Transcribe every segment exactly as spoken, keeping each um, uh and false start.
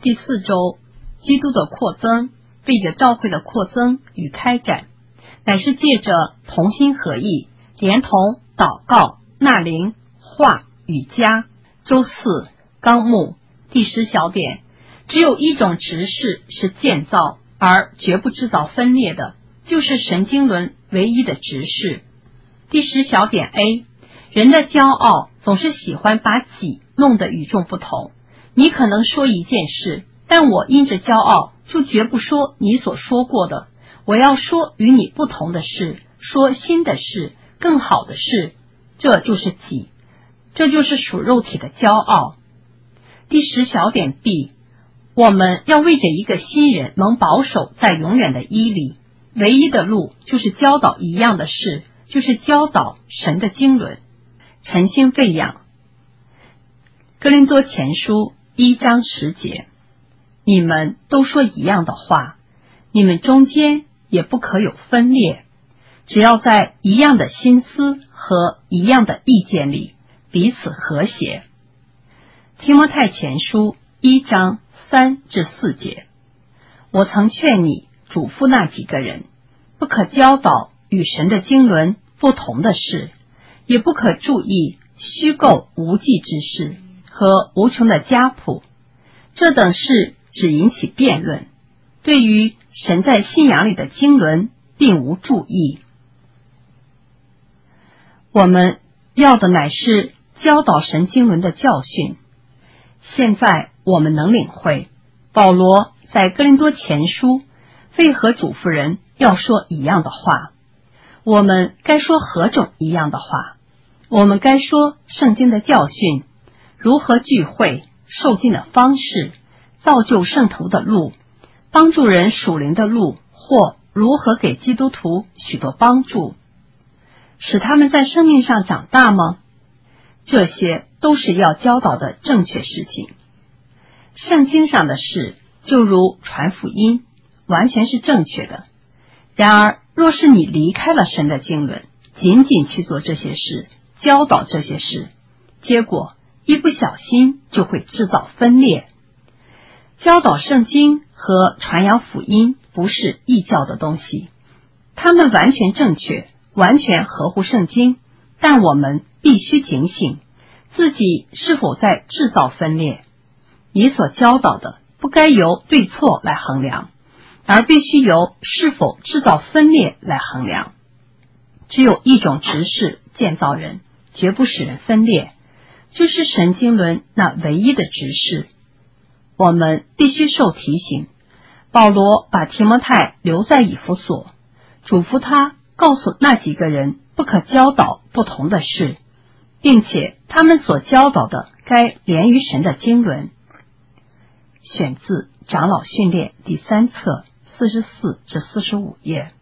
第四周，基督的扩增，为着教会的扩增与开展，乃是借着同心合意，连同祷告、纳灵、话与家。周四，纲目第十小点，只有一种执事是建造而绝不制造分裂的，就是神经轮唯一的执事。第十小点 A， 人的骄傲总是喜欢把己弄得与众不同。你可能说一件事，但我因着骄傲就绝不说你所说过的，我要说与你不同的事，说新的事，更好的事，这就是己，这就是属肉体的骄傲。第十小点 B， 我们要为着一个新人能保守在永远的衣里，唯一的路就是教导一样的事，就是教导神的经纶。晨星喂养，哥林多前书一章十节，你们都说一样的话，你们中间也不可有分裂，只要在一样的心思和一样的意见里彼此和谐。提摩太前书一章三至四节，我曾劝你嘱咐那几个人，不可教导与神的经纶不同的事，也不可注意虚构无稽之事和无穷的家谱，这等事只引起辩论，对于神在信仰里的经纶并无注意。我们要的乃是教导神经纶的教训。现在我们能领会保罗在哥林多前书为何嘱咐人要说一样的话。我们该说何种一样的话？我们该说圣经的教训，如何聚会、受浸的方式、造就圣徒的路、帮助人属灵的路，或如何给基督徒许多帮助，使他们在生命上长大吗？这些都是要教导的正确事情。圣经上的事，就如传福音，完全是正确的。然而，若是你离开了神的经纶，仅仅去做这些事，教导这些事，结果一不小心就会制造分裂。教导圣经和传扬福音不是异教的东西，它们完全正确，完全合乎圣经，但我们必须警醒自己是否在制造分裂。你所教导的不该由对错来衡量，而必须由是否制造分裂来衡量。只有一种执事建造人，绝不使人分裂，就是神经纶那唯一的执事。我们必须受提醒，保罗把提摩太留在以弗所，嘱咐他告诉那几个人不可教导不同的事，并且他们所教导的该连于神的经纶。选自长老训练第三册四十四至四十五页。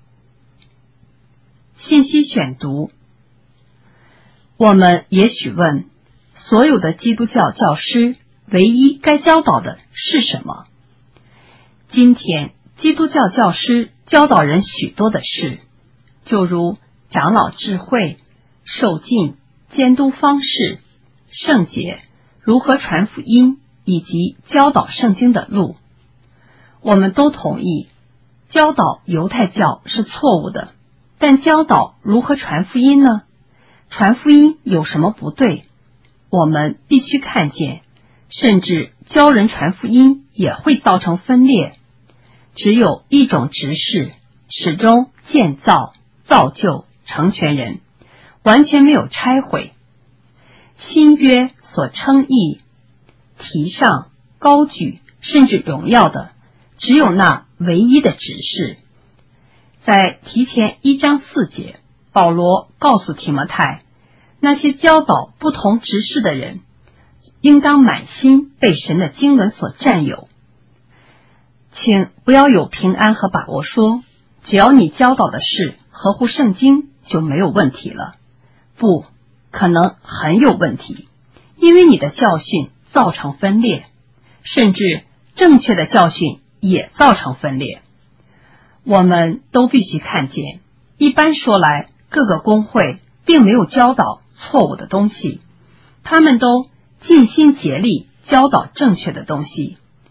信息选读。我们也许问，所有的基督教教师唯一该教导的是什么？今天基督教教师教导人许多的事，就如长老智慧、受浸、监督方式、圣洁、如何传福音以及教导圣经的路。我们都同意教导犹太教是错误的，但教导如何传福音呢？传福音有什么不对？我们必须看见，甚至教人传福音也会造成分裂。只有一种执事，始终建造、造就、成全人，完全没有拆毁。新约所称义、提上、高举，甚至荣耀的，只有那唯一的执事。在提前一章四节，保罗告诉提摩太，那些教导不同执事的人，应当满心被神的经纶所占有。请不要有平安和把握说，只要你教导的事合乎圣经就没有问题了。不，可能很有问题，因为你的教训造成分裂，甚至正确的教训也造成分裂。我们都必须看见，一般说来，各个公会并没有教导错误的东西，他们都尽心竭力教导正确的东西，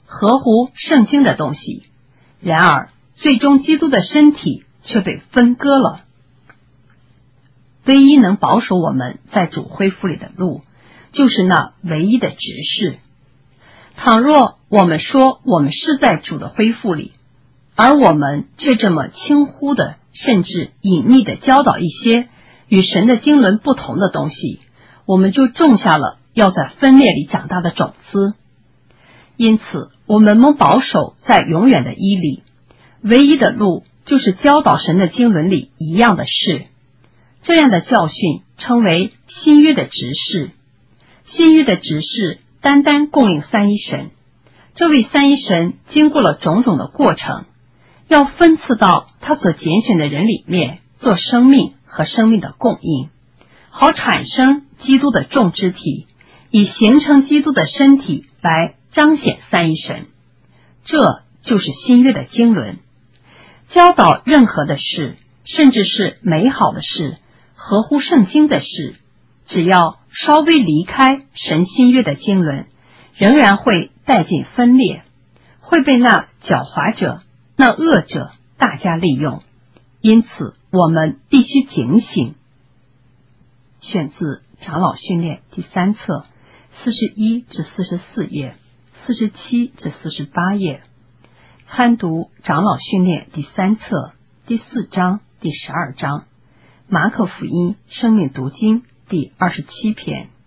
合乎圣经的东西，然而最终基督的身体却被分割了。唯一能保守我们在主恢复里的路，就是那唯一的执事。倘若我们说我们是在主的恢复里，而我们却这么轻忽的甚至隐秘的教导一些与神的经纶不同的东西，我们就种下了要在分裂里长大的种子。因此我们蒙保守在永远的义里，唯一的路就是教导神的经纶里一样的事。这样的教训称为新约的执事。新约的执事单单供应三一神，这位三一神经过了种种的过程，要分赐到他所拣选的人里面做生命和生命的供应，好产生基督的众肢体，以形成基督的身体来彰显三一神。这就是新约的经纶。教导任何的事，甚至是美好的事，合乎圣经的事，只要稍微离开神新约的经纶，仍然会带进分裂，会被那狡猾者、那恶者大加利用。因此我们必须警醒。选自长老训练第三册四十一至四十四页，四十七至四十八页。参读长老训练第三册第四章第十二章，马可福音生命读经第二十七篇。